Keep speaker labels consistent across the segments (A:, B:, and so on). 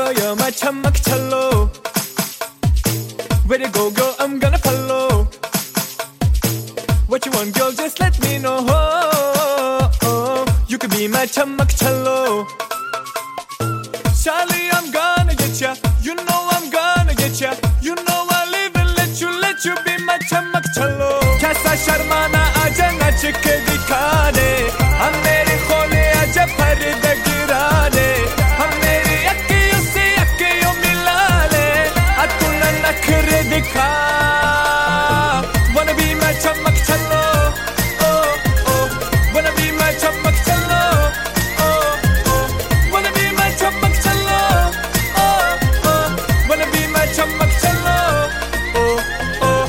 A: Chalo, you're my chamak chalo. Where you go, girl, I'm gonna follow. What you want, girl, just let me know. You could be my chamak chalo. Charlie, I'm gonna get ya. You know I'm gonna get ya. You know I'll even let you be my chamak chalo. Kaisa sharmana aaja nach ke dikha de. Hum mere khole aaja parda gira de. Hum meri akkiyon se akkiyon mila le. Atuna nakhre dikha. Wanna be my chamak chalo. Oh oh. Wanna be my chamak chalo. Oh oh. Wanna be my chamak chalo. Oh oh. Wanna be my chamak chalo. Oh oh.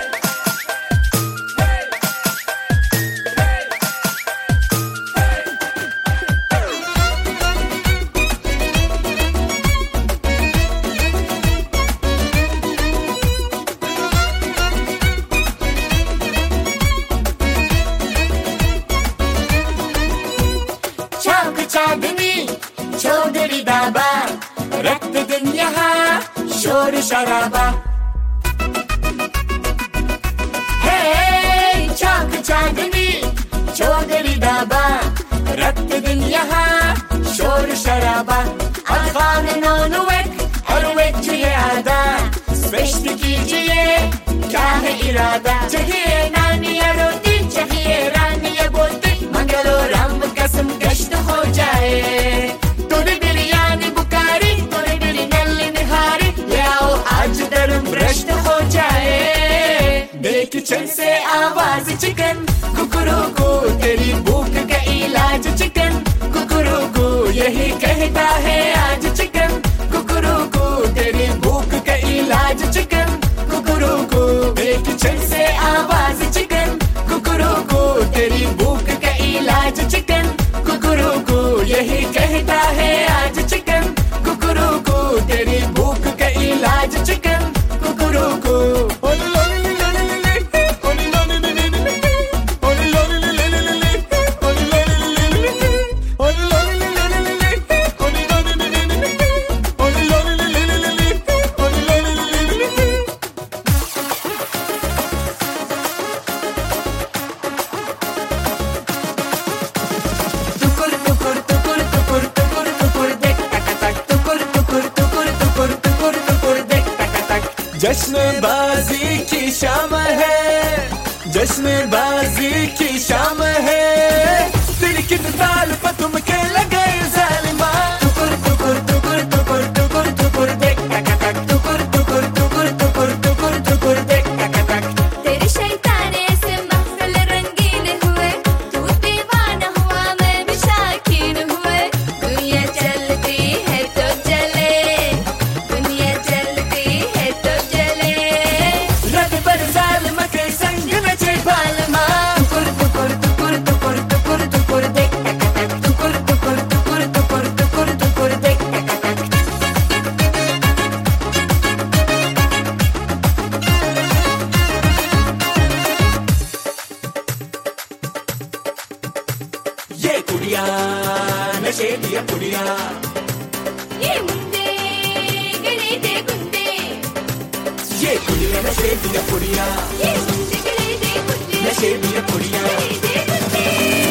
B: चांदनी चौधरी दाबा रक्त दिन यहाँ शोर शराबा हे चाक चांदनी चौधरी दाबा रक्त दिन यहाँ शोर शराबा अफगान नौनुवेक और वेक चाहिए आदा स्पष्ट कीजिए क्या है इरादा चाहिए नानिया रोटी चाहिए रानिया बोलती मंगलो राम कसम गश्त हो जाए तूने बिरयानी बुकारी तूने बिरयानी निहारी ले आओ आज धर्म भ्रष्ट हो जाए देख चल से आवाज चिकन कुकुरुकु तेरी भूख का इलाज चिकन कुकुरुकु यही कहता है आज चिकन कुकुरुकु तेरी भूख का इलाज चिकन कुकुरुकु देख चल से आवाज चिकन कुकुरुकु तेरी भूख का इलाज चिकन कुकुरुकु यही कहता है आज चिकन कुकुरुकु तेरी भूख का इलाज चिकन कुकुरुकु
A: जश्नबाजी की शाम है जश्नबाजी की शाम है तेरी किस ताल पर तुम के लगे जालिमा
B: टुकुर टुकुर टुकुर टुकुर टुकुर टुकुर देख टक टक टुकुर टुकुर टुकुर टुकुर टुकुर टुकुर देख टक टक
C: तेरे शैताने से महफिल रंगीन हुए तू दीवाना हुआ मैं भी शाकीन हुए दुनिया चलती है तो चले दुनिया चलती है तो चले
B: रब पर जालिम के संग नचे बालमा टुकुर टुकुर टुकुर टुकुर टुकुर टुकुर देख टक टक टुकुर टुकुर टुकुर टुकुर टुकुर टुकुर देख टक टक
A: ये कुड़िया नशे दिया कुड़िया
C: ये मुंडे गले दे गुंडे
A: ये कुड़िया नशे दिया कुड़िया
C: ये मुंडे गले दे गुंडे
A: नशे दिया कुड़िया
C: गले दे गुंडे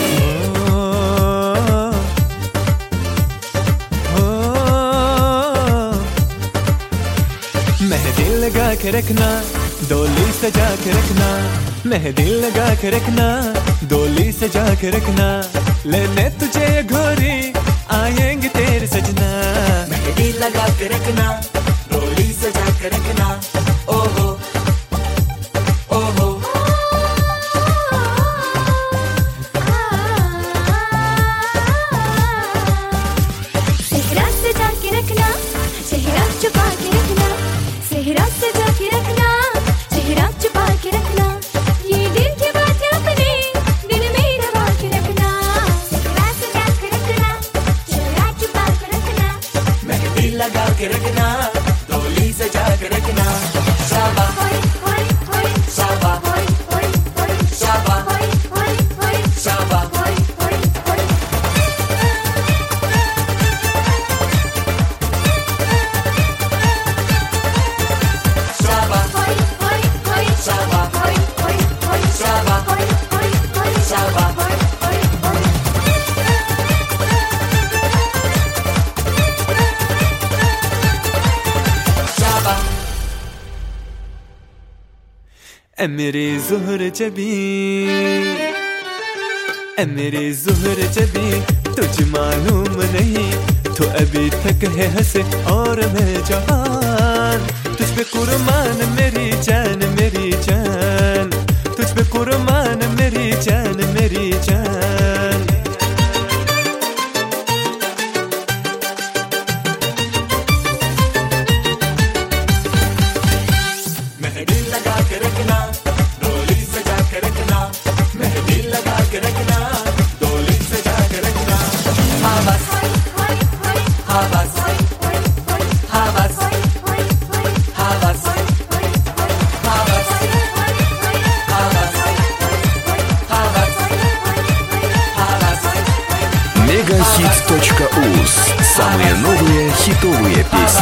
A: मेहंदी लगा के रखना डोली सजा के रखना मेहंदी लगा के रखना डोली सजा के रखना लेने तुझे ये घोरी आएंगे तेरे सजना
B: मेहंदी लगा के रखना डोली सजा के रखना ओहो ओहो
C: सेहरा सजा के रखना चेहरा छुपा के रखना सेहरा सजा के रखना चेहरा छुपा के रखना ये दिल की बात अपने दिल में दबा के रखना सेहरा सजा के रखना चेहरा छुपा के रखना
B: मेहंदी लगा के रखना डोली सजा के रखना शाबा
C: होय होय होय
B: शाबा
C: होय होय होय
B: शाबा
C: होय होय होय
B: शाबा
C: होय होय होय
A: ऐ मेरे ज़ोहर जबी, ऐ मेरे ज़ोहर जबी, तुझे मालूम नहीं तो अभी तक है हंसे और मैं जवान। तुझ पे कुर्बान मेरी जान, मेरी जान, तुझ पे कुर्बान मेरी जान, मेरी जान। मेहंदी लगा के रखना, डोली सजा के रखना, मेहंदी लगा के रखना, डोली सजा के रखना। हाँ बस, हाँ बस, हाँ बस, हाँ बस, हाँ बस, हाँ bas, हाँ bas, हाँ bas.
D: Megahits.uz. Самые новые хитовые песни.